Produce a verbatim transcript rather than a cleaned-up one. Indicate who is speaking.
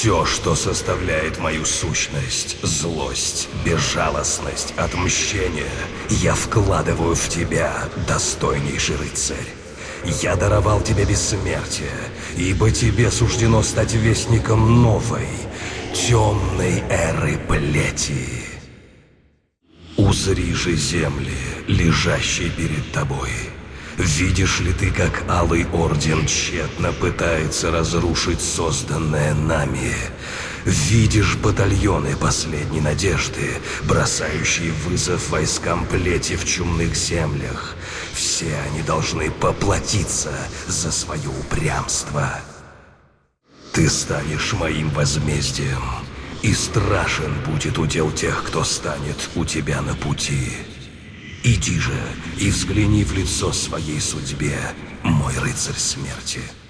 Speaker 1: Все, что составляет мою сущность, злость, безжалостность, отмщение, я вкладываю в тебя, достойнейший рыцарь. Я даровал тебе бессмертие, ибо тебе суждено стать вестником новой, темной эры плети. Узри же земли, лежащие перед тобой. Видишь ли ты, как Алый Орден тщетно пытается разрушить созданное нами? Видишь батальоны последней надежды, бросающие вызов войскам плети в чумных землях? Все они должны поплатиться за свое упрямство. Ты станешь моим возмездием, и страшен будет удел тех, кто станет у тебя на пути. Иди же и взгляни в лицо своей судьбе, мой рыцарь смерти.